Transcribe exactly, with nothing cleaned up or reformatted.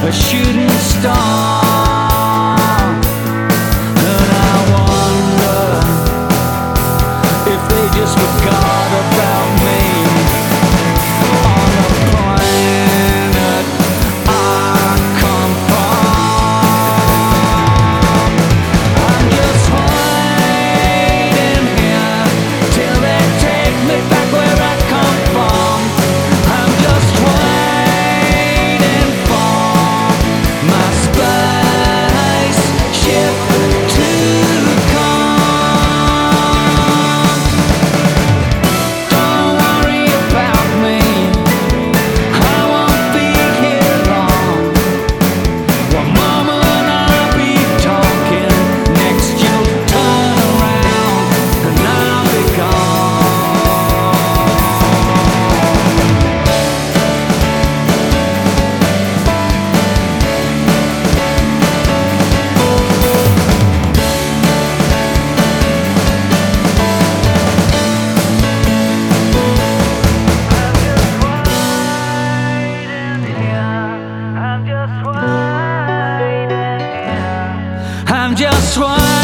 a shooting star. And I wonder if they just forgot about me on the planet I come from. I'm just waiting here till they take me back where I come from. I'm just waiting for my spaceship to come. Don't worry about me, I won't be here long. One moment I'll be talking, next you'll turn around and I'll be gone. I'm just waiting here. I'm just waiting.